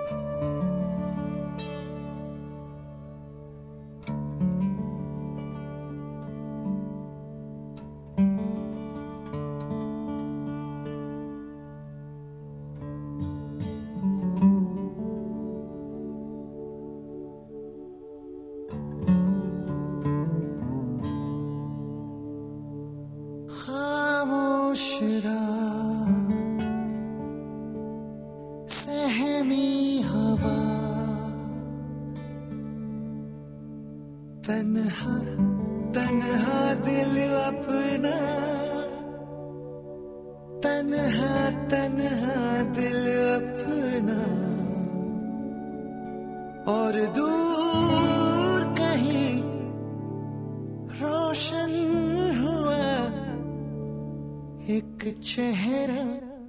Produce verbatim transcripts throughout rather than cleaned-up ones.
खामोश रात, सहमी हवा, तन्हा तन्हा दिल अपना, तन्हा तन्हा दिल अपना, और दूर कहीं रोशन हुआ एक चेहरा,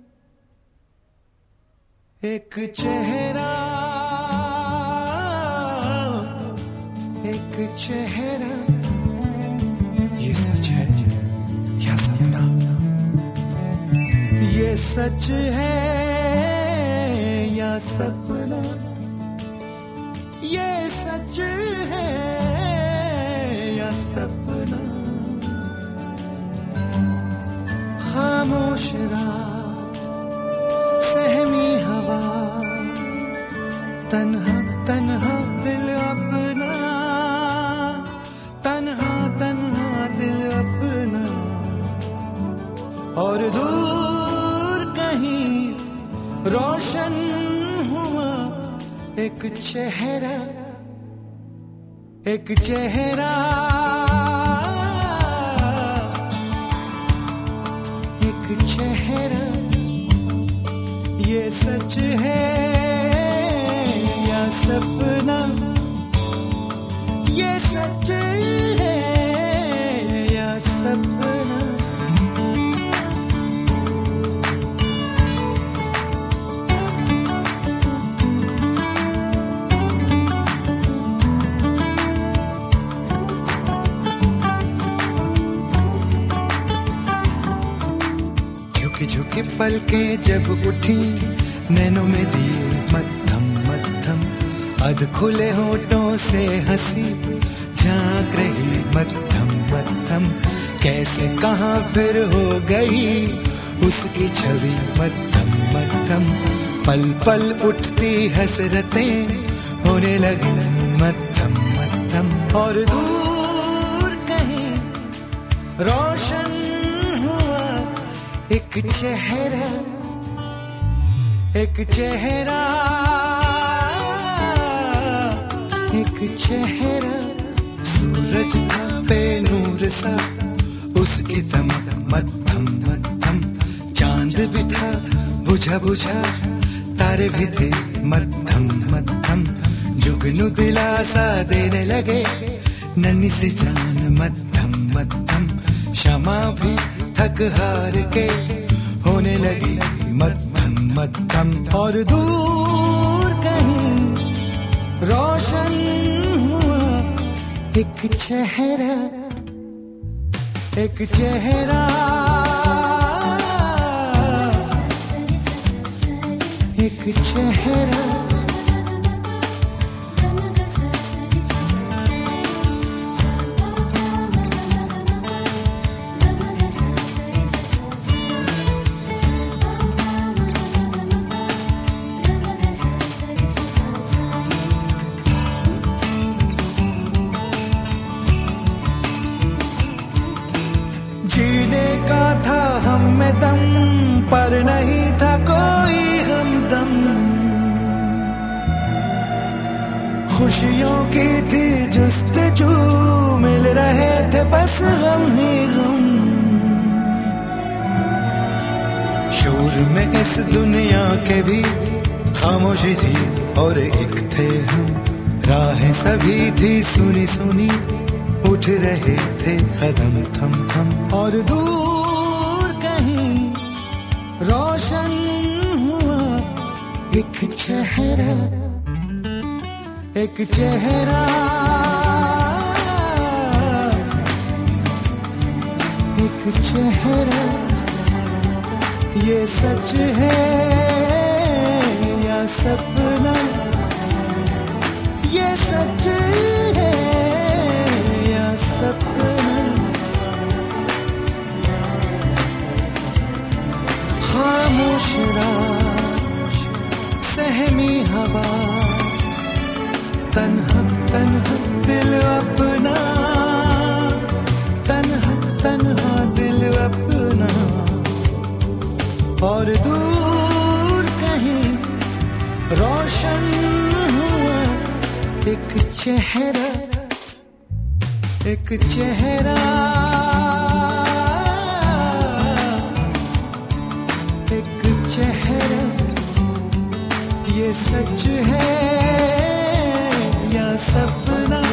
एक चेहरा, एक चेहरा। ये सच है या सपना? ये सच है या सपना? ये सच है या सपना? खामोश रात, सहमी हवा, तन्हा तन्हा दिल अपना, तन्हा तन्हा दिल अपना, और दूर कहीं रोशन हुआ एक चेहरा, एक चेहरा, एक चेहरा। ये सच है या सपना? ये सच है या सपना? झुकी पलकें जब उठी, नैनों में दिए मद्धम मद्धम, अध खुले होठों से हंसी झांक रही मद्धम मद्धम, कैसे कहां फिर हो गई उसकी छवि मद्धम मद्धम, पल पल उठती हसरतें होने लगी मद्धम मद्धम, और दूर कहीं रोशन एक चेहरा, एक चेहरा, एक चेहरा। सूरज था बेनूर सा, उसकी दमक मद्धम मद्धम, चांद भी था बुझा बुझा, तारे भी थे मद्धम मद्धम, जुगनू दिलासा देने लगे नन्ही सी जान मद्धम मद्धम, क्षमा भी थक हार के होने लगी मद्धम मद्धम, और दूर कहीं रोशन हुआ एक चेहरा, एक चेहरा, एक चेहरा। जीने का था हम में दम, पर नहीं था कोई हमदम, खुशियों की थी जुस्तजू, मिल रहे थे बस हम ही हम, शोर में इस दुनिया के भी खामोशी थी और एक थे हम, राहें सभी थी सुनी सुनी, उठ रहे थे कदम थम थम, और दूर कहीं रोशन हुआ एक चेहरा, एक चेहरा, एक चेहरा। ये सच है या सपना? सहमी हवा, तन्हा तन्हा दिल अपना, तन्हा तन्हा दिल अपना। और दूर कहीं रोशन हुआ एक चेहरा, एक चेहरा, एक चेहरा। ये सच है या सपना?